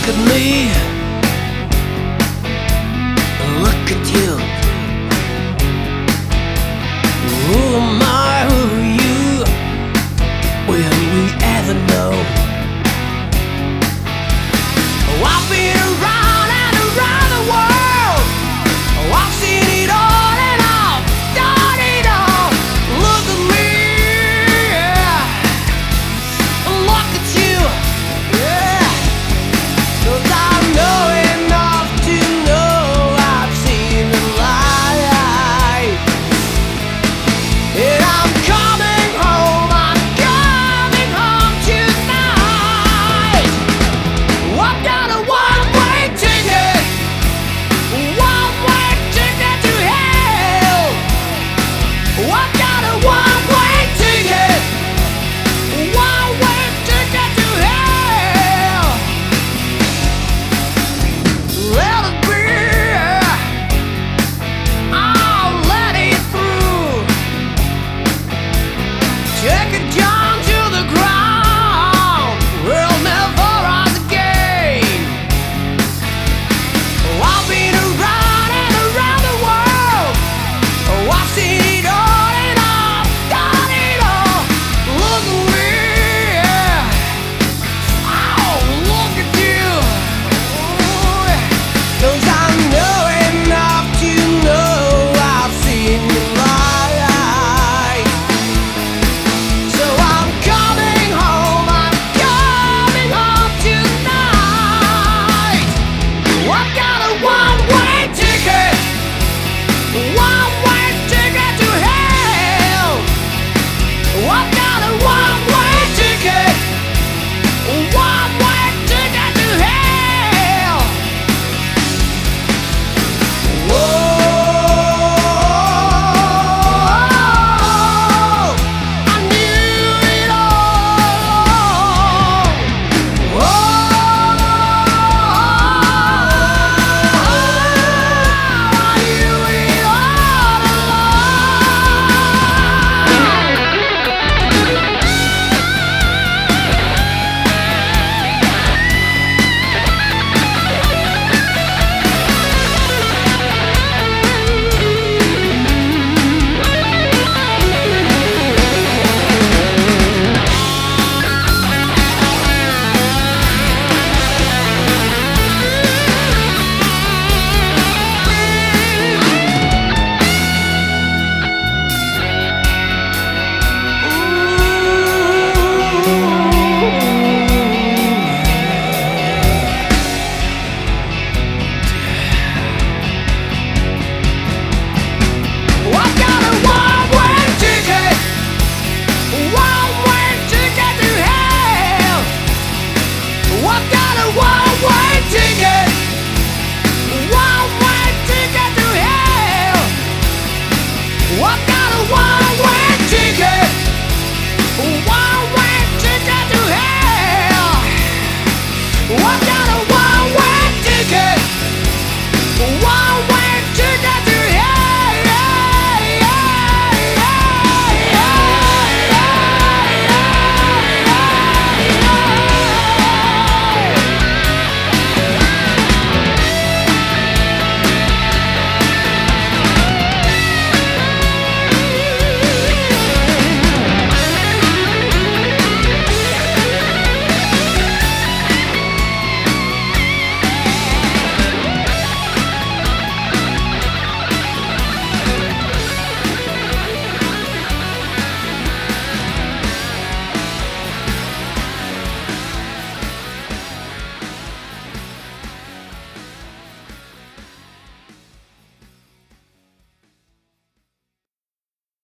at me, look at you. Who am I, who are you? Will we ever know? Oh, I've been around and around the world. Oh, I've seen it all and I've done it all. Look at me, yeah. Look at you, yeah. 'Cause I know enough to know I've seen the light. And I'm coming home tonight. I've got a one-way ticket to hell. I've got a one-way ticket to hell. Let it be, I'll let it through. Take it down to the ground. We'll never rise again. Oh, I've been around and around the world. Oh, I've seen it all and I've done it all. Look at me, yeah. Oh, look at you. Oh, yeah. 'Cause I know enough to know I've seen the light. So I'm coming home tonight. I've got a one-way ticket to hell. I've got a one-way ticket to hell. Whoa, I knew it all. I've got a one-way ticket to hell. I've got a one-way ticket to hell. I've got a one-way ticket to hell. I've got a one-way ticket.